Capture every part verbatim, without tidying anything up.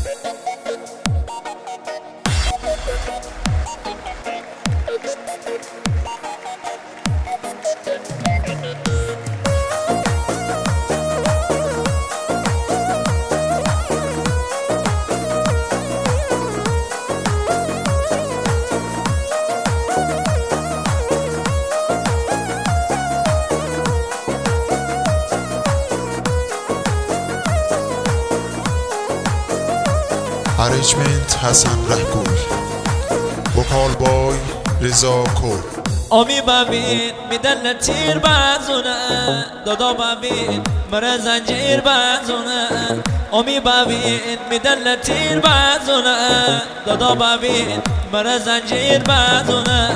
ارنجمنت حسن رهگول، وکال بای رضا کور. آمی ببین میدن تیر بزونه، دادا ببین مره زنجیر بزونه. آمی ببین میدن تیر بزونه، دادا ببین مره زنجیر بزونه.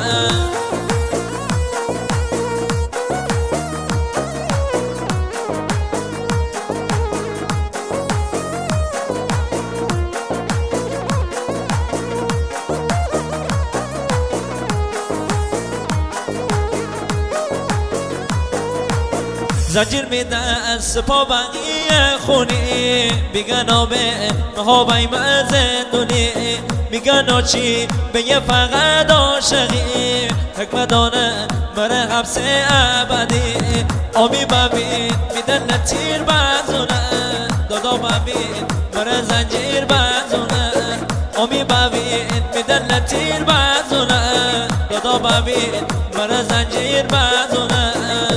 زنجیر میدن سپا بقیه خونی، میگن آبه مهابای مزندونی. میگن آچی به یه فقط عاشقی، حکمت دانه مره حبس ابدی. آمی ببین میدن تیر بزونه، دادا ببین مره زنجیر بزونه. آمی ببین میدن تیر بزونه، دادا ببین مره زنجیر بزونه.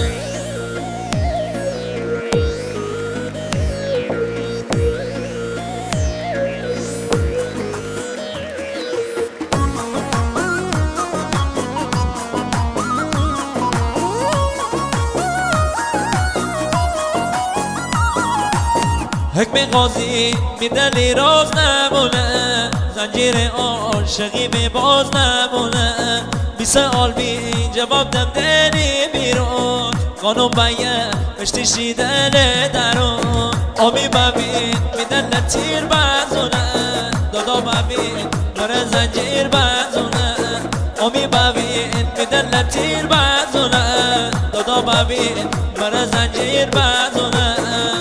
حکم قاضی میدنی راز نمونه، زنجیر عاشقی می باز نمونه. بی سوال بی جواب دم دلی بیرون، قانون بیه پشتی شیدن درون. آمی ببین میدن تیر بزونه، دادا ببین مره زنجیر بزونه. آمی ببین میدن تیر بزونه، دادا ببین مره زنجیر بزونه.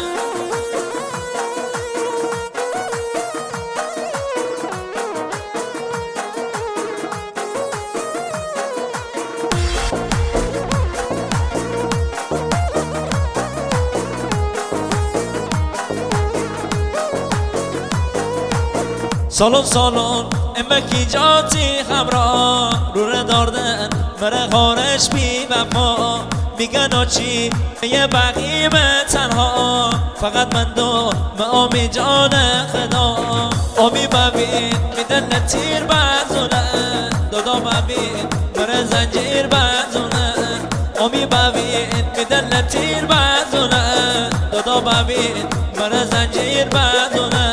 سالون سالون امکی جاتی همراه، رو داردن مره خارش بی وفا. میگن آچی یه بقیم تنها، فقط من دو آمی جان خدا. آمی ببین میدن تیر بزونه، دادا ببین مره زنجیر بزونه. آمی ببین میدن تیر بزونه، دادا ببین مره زنجیر بزونه.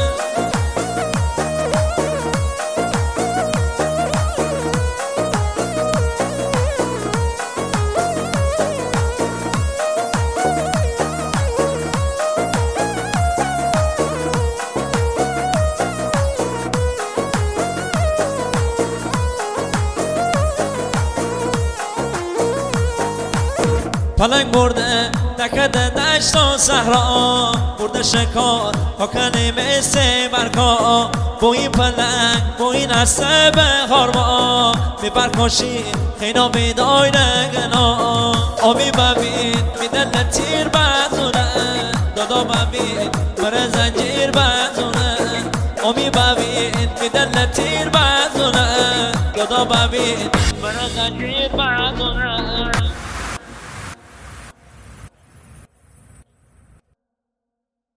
پلنگ برده تکده دشت و صحرا، برده شکار حکنه مثل برکا. با این پلنگ با این هسته به خارما، می برکاشی خینا بیدای نگنا. آمی ببین میدن تیر بزونه، دادا ببین مره زنجیر بزونه. آمی ببین میدن تیر بزونه، دادا ببین مره زنجیر بزونه.